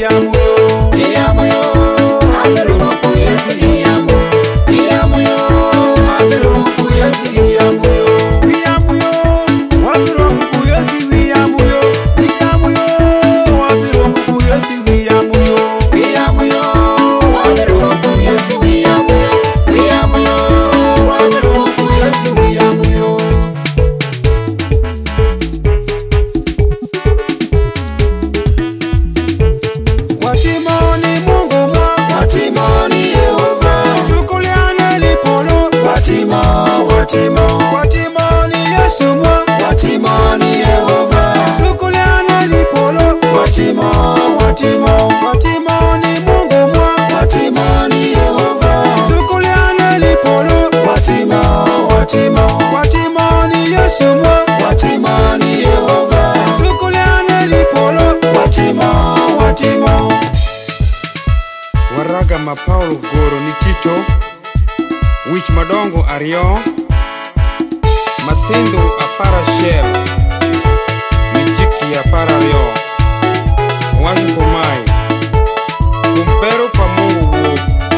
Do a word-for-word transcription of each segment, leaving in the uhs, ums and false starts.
Waraga ma Paulo goro ni Tito wich madongo ariyo matindo apara shel ni chiki apara ariyo wacho komai kumpero pa Mungu wuok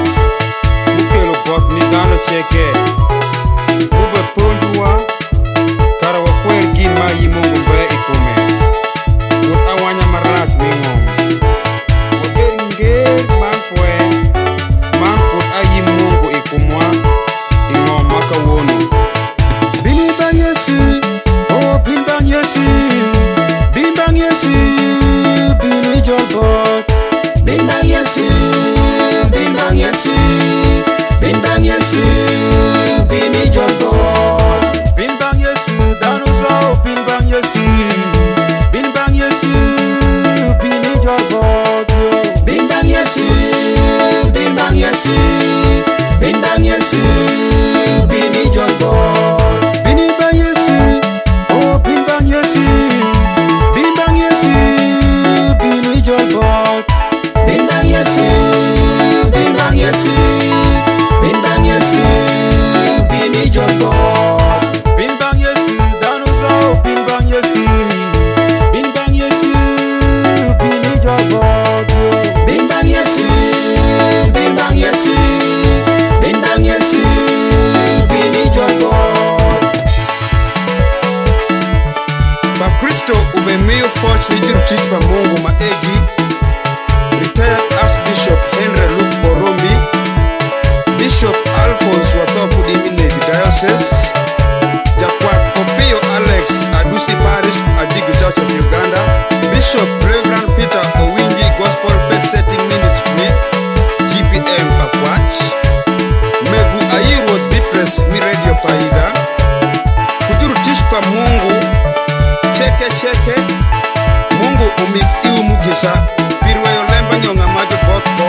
mukelo bot ni dhano cheke ube ponjwa kara wakwer gin ma yi Mungu mbe ikume kut awanya marach ming'om waber nger man pwe man kut ayi Mungu ikumwa ing'om maka wono Bini bang Yesu, oh bin bang Yesu, bin bang Yesu, bini jolbot. Bin bang Yesu, bin bang Yesu, bin bang Yesu, bini jolbot. Bin bang Yesu, danuzo, bin bang Yesu, bin bang Yesu, bini jolbot. Bin bang Yesu, bin bang Yesu, bin bang Yesu, bini jolbot. Umemiyo Foch nijiru tich pa Mungu maegi Retired Archbishop Henry Luke Borombi Bishop Alphonse Wathopu Dimile Diocese Jakwat Opio Alex Adusi Parish Ajigu Church of Uganda Bishop Reverend Peter Owinji Gospel Pace Setting Ministry G P M Pakwach Megu Ayirwood Beatrice Mi Radio Paida Kujiru tich pa Mungu Cheke cheke Mungu umik iu mugisa Pirweyo lemba nyonga majo botko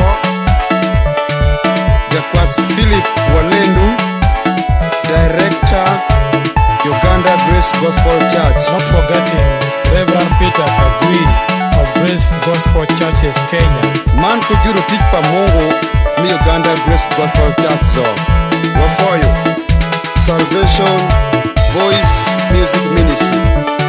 Jakwath Philip Walendu Director Uganda Grace Gospel Church. Not forgetting Reverend Peter Kagui of Grace Gospel Churches Kenya. Man kujuru tich pa Mungu mi Uganda Grace Gospel Church so Wafoyo Salvation Voice Music Ministry